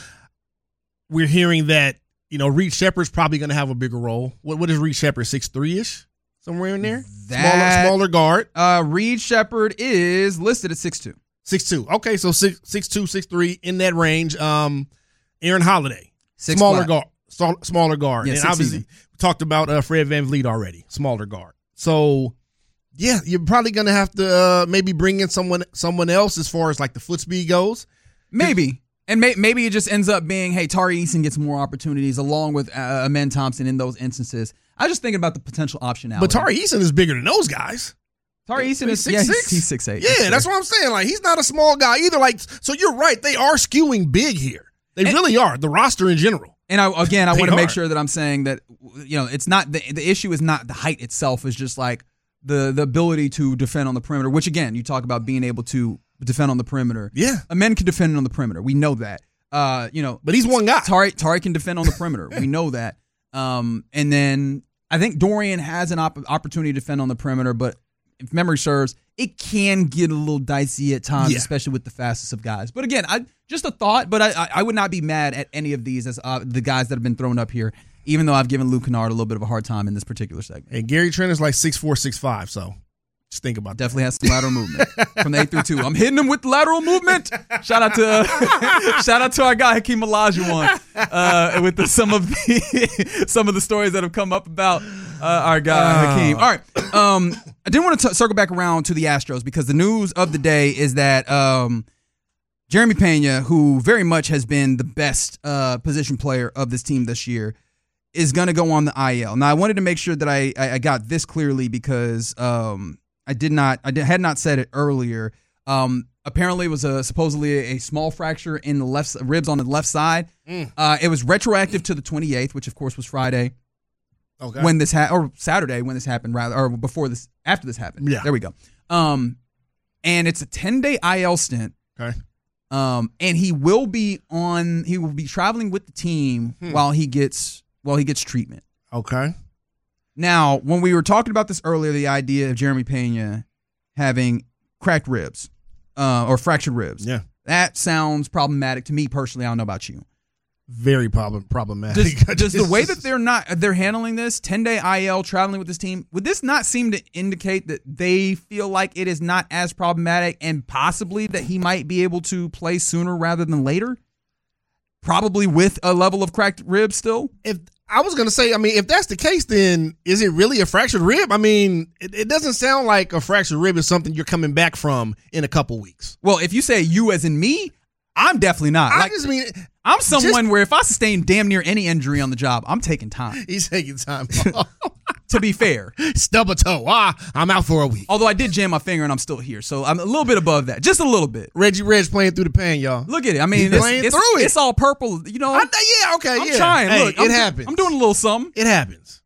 we're hearing that, you know, Reed Shepherd's probably going to have a bigger role. What What is Reed Shepherd, six three ish? Somewhere in there? That, smaller, smaller guard. Uh, Reed Shepherd is listed at six two. six two. Okay, so six six two, six three in that range. Um, Aaron Holiday, Six smaller flat. guard. So, smaller guard. Yeah, and six obviously, even. we talked about uh, Fred VanVleet already, smaller guard. So, yeah, you're probably going to have to uh, maybe bring in someone someone else as far as like the foot speed goes. Maybe. And may, maybe it just ends up being, hey, Tari Eason gets more opportunities along with uh, Amen Thompson in those instances. I was just thinking about the potential optionality. But Tari Eason is bigger than those guys. Tari Eason is six, yeah, six? he's, he's six eight. Yeah, that's what I'm saying. Like, he's not a small guy either. Like, so you're right. They are skewing big here. They And- really are. The roster in general. And I, again, I They want to make are. sure that I'm saying that, you know, it's not the the issue is not the height itself. It's just like the the ability to defend on the perimeter. Which again, you talk about being able to defend on the perimeter. Yeah. A men can defend on the perimeter. We know that. Uh, you know, But he's one guy. Tari Tari can defend on the perimeter. We know that. Um, and then I think Dorian has an op- opportunity to defend on the perimeter, but if memory serves, it can get a little dicey at times, Yeah. especially with the fastest of guys. But again, I just a thought, but I, I, I would not be mad at any of these as uh, the guys that have been thrown up here, even though I've given Luke Kennard a little bit of a hard time in this particular segment. And Gary Trent is like six four, six five, so just think about that. Definitely has some lateral movement from the eight through two. I'm hitting him with lateral movement. Shout out to shout out to our guy Hakeem Olajuwon uh, with the, some of the some of the stories that have come up about uh, our guy Uh. Hakeem. All right, um, I did want to t- circle back around to the Astros because the news of the day is that um, Jeremy Pena, who very much has been the best uh, position player of this team this year, is going to go on the I L. Now, I wanted to make sure that I I, I got this clearly because. Um, I did not. I did, had not said it earlier. Um, apparently, it was a supposedly a, a small fracture in the left ribs on the left side. Mm. Uh, it was retroactive to the twenty-eighth, which of course was Friday Okay. when this ha- or Saturday when this happened, rather, or before this, after this happened. Yeah. There we go. Um, and it's a ten-day I L stint. Okay. Um, and he will be on. He will be traveling with the team Hmm. while he gets while he gets treatment. Okay. Now, when we were talking about this earlier, the idea of Jeremy Pena having cracked ribs uh, or fractured ribs, Yeah. that sounds problematic to me personally. I don't know about you. Very problem problematic. Does, does the way that they're not they're handling this ten-day I L traveling with this team, would this not seem to indicate that they feel like it is not as problematic and possibly that he might be able to play sooner rather than later? Probably with a level of cracked ribs still? if I was gonna say, I mean, if that's the case, then is it really a fractured rib? I mean, it, it doesn't sound like a fractured rib is something you're coming back from in a couple weeks. Well, if you say you as in me, I'm definitely not. I Like, just mean, I'm someone just- where if I sustain damn near any injury on the job, I'm taking time. he's taking time. To be fair, Stub a toe. Ah, I'm out for a week. although I did jam my finger and I'm still here, so I'm a little bit above that, just a little bit. Reggie Red's playing through the pain, y'all. Look at it. I mean, He's it's, playing it's, through it. it's all purple. You know, I, yeah, okay, I'm yeah. trying. Hey, Look, it I'm, do- happens. I'm doing a little something, It happens.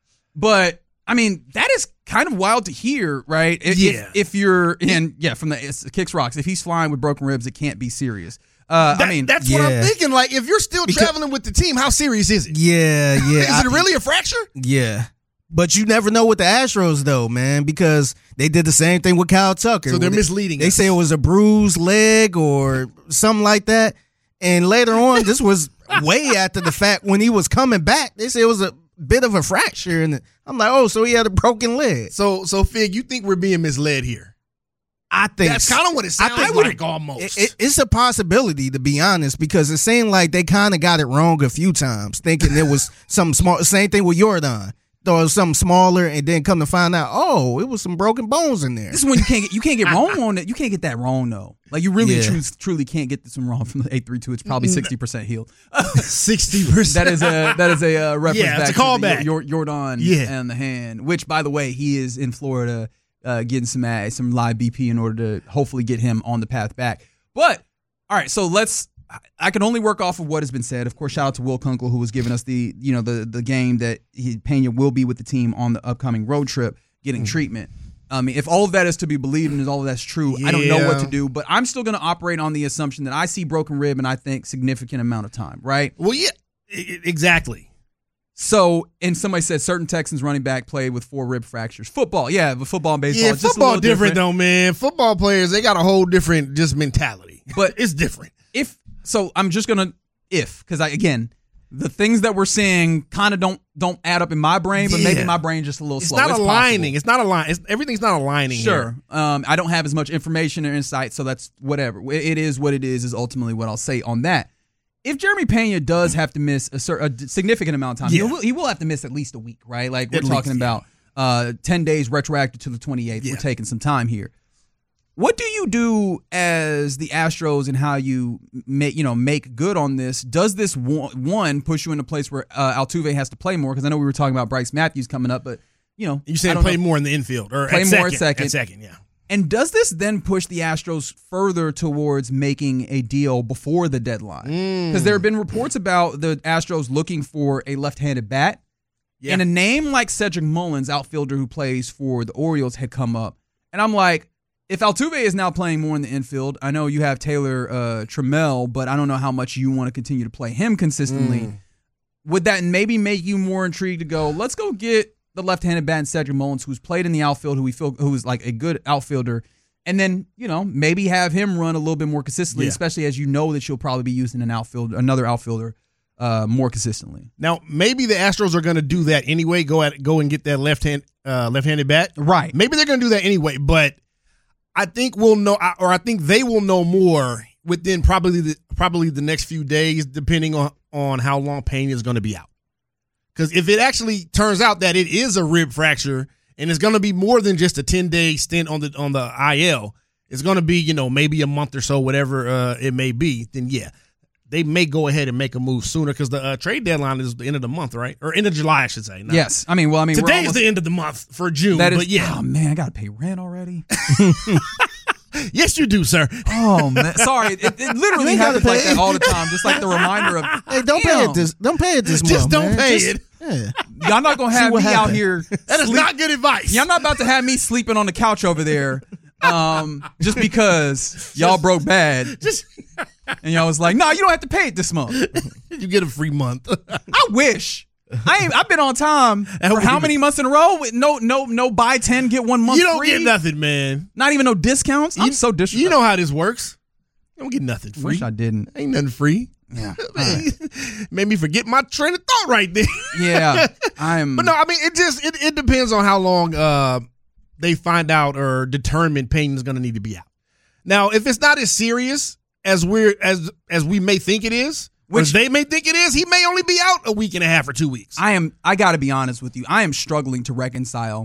but I mean, that is kind of wild to hear, right? If, Yeah. If, if you're and yeah, from the it's, Kicks Rocks, if he's flying with broken ribs, it can't be serious. Uh, That- I mean, that's what I'm yeah. thinking. Like, if you're still Because- traveling with the team, how serious is it? Yeah, yeah. Is I- it really a fracture? Yeah. But you never know with the Astros, though, man, because they did the same thing with Kyle Tucker. So they're They- misleading They us. say it was a bruised leg or something like that. And later on, this was way after the fact when he was coming back. They say it was a bit of a fracture. And I'm like, oh, so he had a broken leg. So, so Fig, you think we're being misled here? I think That's kind of what it sounds I think like, we- almost. It, it, it's a possibility, to be honest, because it seemed like they kind of got it wrong a few times, thinking it was something small. Same thing with Jordan. Thought it was something smaller, and then come to find out, oh, it was some broken bones in there. this is when you can't get you can't get wrong on it. You can't get that wrong though. Like you really Yeah. truly, truly can't get this one wrong from the eight three two. It's probably sixty percent healed. sixty percent. That is a that is a uh, reference Yeah, back it's a to the callback. Yor- Jordan Yeah. and the hand. Which, by the way, he is in Florida uh, getting some uh, some live B P in order to hopefully get him on the path back. But all right, so let's. I can only work off of what has been said. Of course, shout out to Will Kunkel, who was giving us the you know the the game that he, Pena will be with the team on the upcoming road trip getting treatment. I mean, if all of that is to be believed and all of that's true, I don't know what to Yeah. do. But I'm still going to operate on the assumption that I see broken rib and I think significant amount of time, right? Well, yeah, e- e- exactly. So, and somebody said certain Texans running back played with four rib fractures. Football, yeah, but football and baseball. Yeah, it's just football a little different, different though, man. Football players, they got a whole different just mentality. But it's different. If so, I'm just gonna if because I again the things that we're seeing kind of don't don't add up in my brain, but Yeah. maybe my brain just a little It's slow. not It's aligning. possible. It's not aligning. It's, everything's not aligning. Sure. Here. Um, I don't have as much information or insight, so that's whatever. It it is what it is. Is ultimately what I'll say on that. If Jeremy Pena does have to miss a, cer- a significant amount of time, Yeah. he, will, he will have to miss at least a week, right? Like we're At talking least, about uh, ten days retroactive to the twenty-eighth. Yeah. We're taking some time here. What do you do as the Astros and how you make you know make good on this? Does this one, one push you in a place where uh, Altuve has to play more? Because I know we were talking about Bryce Matthews coming up, but you know You I saying don't play know. more in the infield or Play at more second, at second. At second, yeah. And does this then push the Astros further towards making a deal before the deadline? Because Mm. there have been reports about the Astros looking for a left-handed bat. Yeah. And a name like Cedric Mullins, outfielder who plays for the Orioles, had come up. And I'm like, if Altuve is now playing more in the infield, I know you have Taylor uh, Trammell, but I don't know how much you want to continue to play him consistently. Mm. Would that maybe make you more intrigued to go, let's go get the left-handed bat Cedric Mullins, who's played in the outfield, who we feel who's like a good outfielder, and then, you know, maybe have him run a little bit more consistently, Yeah. especially as you know that you'll probably be using an outfield, another outfielder uh, more consistently. Now, maybe the Astros are going to do that anyway. Go at go and get that left hand, uh, left-handed bat. Right. Maybe they're going to do that anyway. But I think we'll know, or I think they will know more within probably the probably the next few days, depending on on how long Pena is going to be out. Because if it actually turns out that it is a rib fracture and it's going to be more than just a ten-day stint on the on the I L, it's going to be, you know, maybe a month or so, whatever uh, it may be, then yeah, they may go ahead and make a move sooner because the uh, trade deadline is the end of the month, right? Or end of July, I should say. No. Yes. I mean, well, I mean, we're Today is almost, the end of the month for June, that is, but yeah. oh, man, I got to pay rent already. Yes, you do, sir. Oh, man. Sorry. It, it literally You ain't gotta happens like pay. that all the time, just like the reminder of, Hey, don't pay damn, it this. Don't pay it this Just month. don't man. pay Just- it. Yeah. y'all not going to have what me out happened. here. That is sleep- not good advice. Y'all not about to have me sleeping on the couch over there um, just because y'all broke bad. Just And y'all was like, no, you don't have to pay it this month. you get a free month. I wish. I ain't, I've been on time That for how would- many months in a row with no no no buy ten get one month You don't free. get nothing, man. Not even no discounts. I'm You- so disrespectful. You know how this works. You don't get nothing free. Wish I didn't. Ain't nothing free. Yeah. Made me forget my train of thought right there. Yeah. I'm. But no, I mean it just it, it depends on how long uh they find out or determine Payton's gonna need to be out. Now, if it's not as serious as we're as as we may think it is, Which- which they may think it is, he may only be out a week and a half or two weeks. I am. I got to be honest with you. I am struggling to reconcile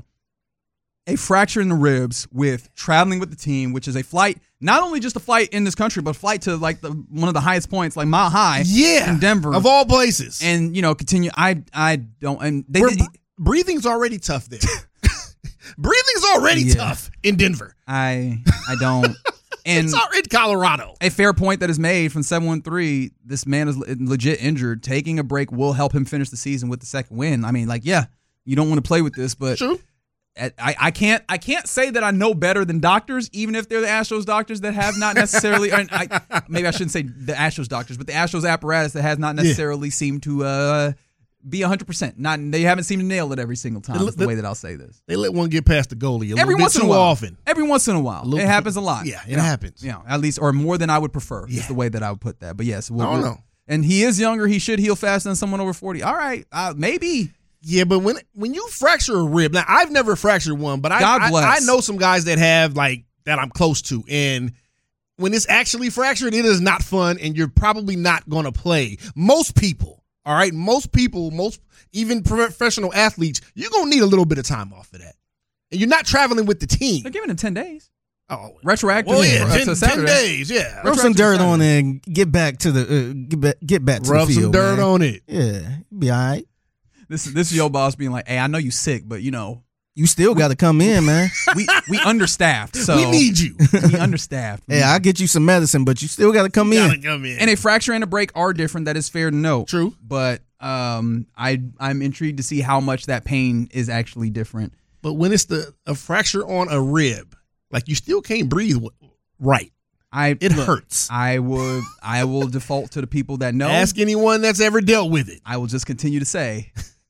a fracture in the ribs with traveling with the team, which is a flight, not only just a flight in this country, but a flight to like the one of the highest points, like Mile High, yeah, in Denver, of all places. and you know, continue. I I don't. And they We're- did, breathing's already tough there. Breathing's already Yeah. tough in Denver. I I don't. And It's already in Colorado. a fair point that is made from seven one three. This man is le- legit injured. Taking a break will help him finish the season with the second win. I mean, like, yeah, you don't want to play with this, but True. at- I, I can't I can't say that I know better than doctors, even if they're the Astros doctors that have not necessarily. I, I, maybe I shouldn't say the Astros doctors, but the Astros apparatus that has not necessarily seemed to uh, be one hundred percent. Not they haven't seemed to nail it every single time. Is the way that I'll say this. They let one get past the goalie a Every little bit once in too a while, often. Every once in a while, little- it happens a lot. Yeah, it You know, happens. You know, at least or more than I would prefer. Yeah. Is the way that I would put that. But yes, we'll, I don't we'll- know. And he is younger. He should heal faster than someone over forty. All right, uh, maybe. Yeah, but when when you fracture a rib, now I've never fractured one, but I God I, bless. I know some guys that have like that I'm close to, and when it's actually fractured, it is not fun, and you're probably not going to play. Most people, all right, most people, most even professional athletes, you're going to need a little bit of time off of that, and you're not traveling with the team. They're giving it ten days. Oh, Retroactive. well, yeah, uh, ten, to ten Saturday. days, yeah. Throw some dirt on it and get back to the uh, get back get back to Rub the field. some dirt man. on it. Yeah, be all right. This is this is your boss being like, "Hey, I know you sick, but you know, You still got to come in, man. we we understaffed, so We need you. we understaffed." Hey, I'll get you some medicine, but you still got to come Gotta in. come in. And a fracture and a break are different. That is fair to note. True. But um, I I'm intrigued to see how much that pain is actually different. But when it's the a fracture on a rib, like you still can't breathe w- right. I It look, hurts. I would I will default to the people that know. Ask anyone that's ever dealt with it. I will just continue to say,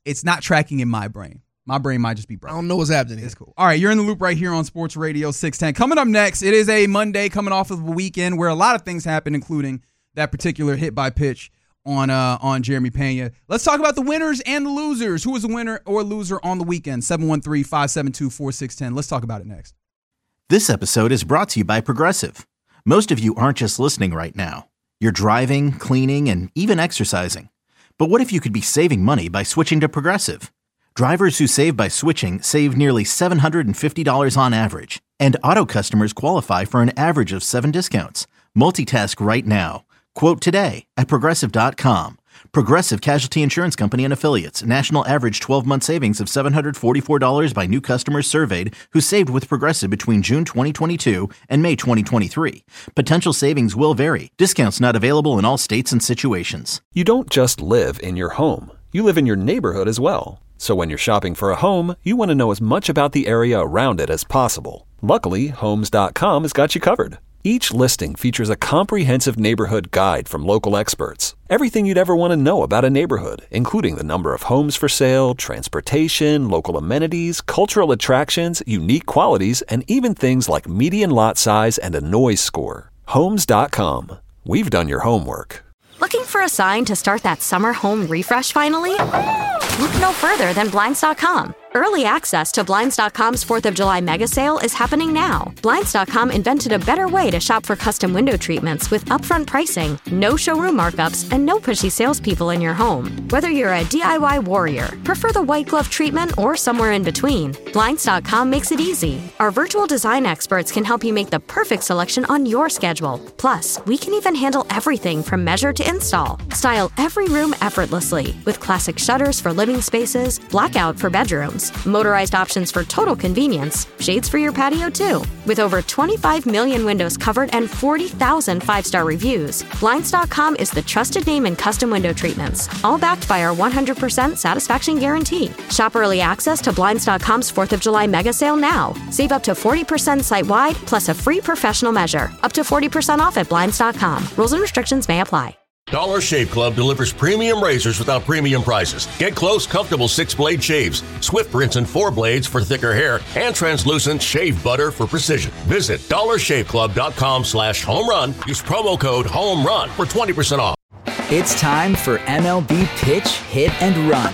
it's not tracking in my brain. My brain might just be broken. I don't know what's happening here. It's cool. All right, you're in the loop right here on Sports Radio six ten. Coming up next, it is a Monday coming off of a weekend where a lot of things happen, including that particular hit by pitch on uh, on Jeremy Pena. Let's talk about the winners and the losers. Who was a winner or loser on the weekend? seven one three, five seven two, four six one zero. Let's talk about it next. This episode is brought to you by Progressive. Most of you aren't just listening right now. You're driving, cleaning, and even exercising. But what if you could be saving money by switching to Progressive? Drivers who save by switching save nearly seven hundred fifty dollars on average. And auto customers qualify for an average of seven discounts. Multitask right now. Quote today at Progressive dot com. Progressive Casualty Insurance Company and Affiliates. National average twelve-month savings of seven hundred forty-four dollars by new customers surveyed who saved with Progressive between June twenty twenty-two and May twenty twenty-three. Potential savings will vary. Discounts not available in all states and situations. You don't just live in your home. You live in your neighborhood as well. So when you're shopping for a home, you want to know as much about the area around it as possible. Luckily, Homes dot com has got you covered. Each listing features a comprehensive neighborhood guide from local experts. Everything you'd ever want to know about a neighborhood, including the number of homes for sale, transportation, local amenities, cultural attractions, unique qualities, and even things like median lot size and a noise score. Homes dot com. We've done your homework. Looking for a sign to start that summer home refresh finally? Look no further than Blinds dot com. Early access to Blinds dot com's fourth of July mega sale is happening now. Blinds dot com invented a better way to shop for custom window treatments with upfront pricing, no showroom markups, and no pushy salespeople in your home. Whether you're a D I Y warrior, prefer the white glove treatment, or somewhere in between, Blinds dot com makes it easy. Our virtual design experts can help you make the perfect selection on your schedule. Plus, we can even handle everything from measure to install. Style every room effortlessly with classic shutters for living spaces, blackout for bedrooms, motorized options for total convenience, shades for your patio too. With over twenty-five million windows covered and forty thousand five-star reviews, Blinds dot com is the trusted name in custom window treatments, all backed by our one hundred percent satisfaction guarantee. Shop early access to Blinds dot com's fourth of July mega sale now. Save up to forty percent site-wide, plus a free professional measure. Up to forty percent off at Blinds dot com. Rules and restrictions may apply. Dollar Shave Club delivers premium razors without premium prices. Get close, comfortable six-blade shaves, swift rinse and four blades for thicker hair, and translucent shave butter for precision. Visit dollar shave club dot com slash home run. Use promo code HOMERUN for twenty percent off. It's time for M L B Pitch, Hit, and Run,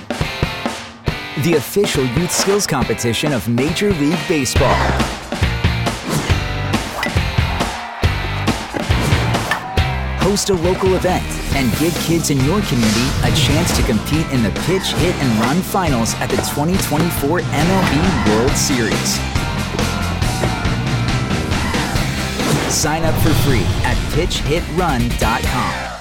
the official youth skills competition of Major League Baseball. Host a local event and give kids in your community a chance to compete in the Pitch, Hit, and Run finals at the twenty twenty-four M L B World Series. Sign up for free at pitch hit run dot com.